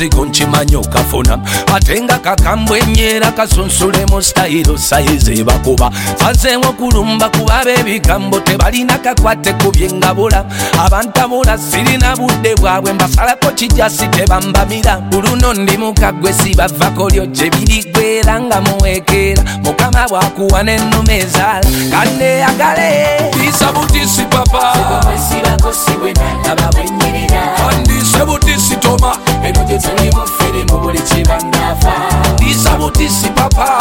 muzigo nkimanyi okafuna ate nga kakambwe nyera kasunsule mu stayiro sayizi bakuba sanzeemu okulumba kuba ab'ebigambo tebalina kakwate ku byengabula abantabula sirina budde bwabwe mbasalako kijasi tebambamira buluno ndi mukagwe sibavako lyo gye birigwera nga muwekeera mukama bwakuwa n'ennume ezaala kandeyagale bisa butisi papa andise butisi toma eno gye tuli mufere mu buli kibandafa bisa butisi papa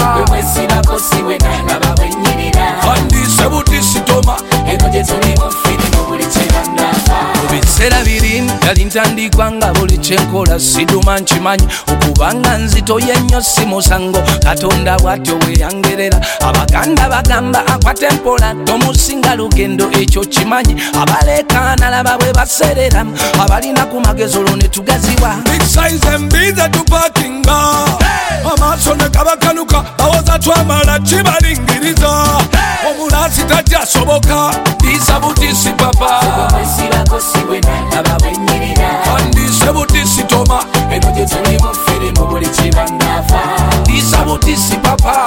andise butisi toma eno gye tuli mufere mu buli kibandafa mubiseera biri yali ntandikwa nga buli kyenkola siduma nkimanyi okubanga nzito yennyo si musango katonda bw'atyo weyangerera abaganda bagamba akwata empola tomusinga lugendo ekyo kimanyi abaleekaana laba bwe baserera abalina ku magezi olwo ne tugaziwa bigsize embize tupakinga amaaso ne gabakanuka bawoza twamala kibalingiriza omulaasi tajjasoboka bisa butisi papa andise butisi toma eno gye tuli mufere mu buli kibandafa bisa butisi papa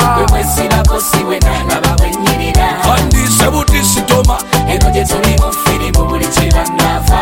andise butisi toma eno gye tuli mufere mu buli kibandafa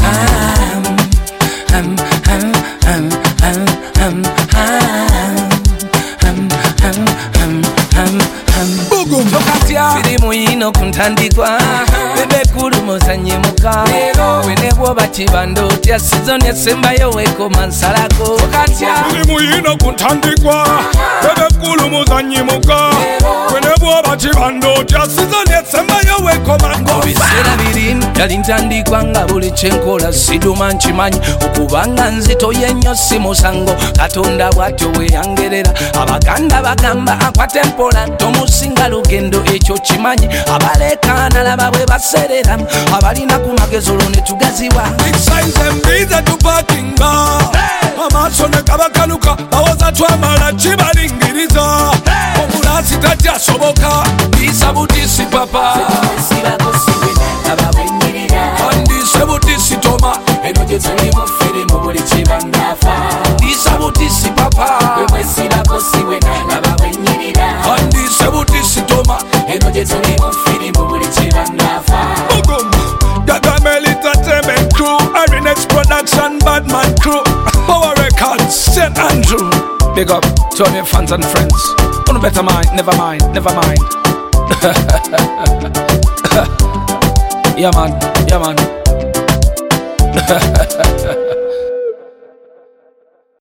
firimu yino kuntandikwa bebekulu muzanyimuka wene bwoba kibando otya sizoni esembayo wekoma nsalako firimu yino kuntandikwa bebekulu muzanyimuka wene bwoba kibando otya sizoni esembayo wekoma biseera biri yali ntandikwa nga buli kyenkola siduma nkimanyi okubanga nzito yennyo si musango katonda bw'atyo weyangerera abaganda bagamba akwata empola tomusinga lugendo ekyo kimanyi abaleekaana laba bwe baserera abalina ku magezi olwo ne tugaziwa bigsize embize tupakinga amaaso ne gabakanuka bawoza twamala kibalingiriza omulaasi tajjasoboka bisa butisi papa andise butisi toma eno gye tuli mufere mu buli kibandafa bisa butisi papa andise butisi toma eno gye tuli mufere mu buli kibandafa Gagamel Entertainment Crew, Arinex Production, Badman Crew, Power Records, St. Andrew. Big up to all your fans and friends. On a better mind, never mind, never mind. Yeah man, yeah man.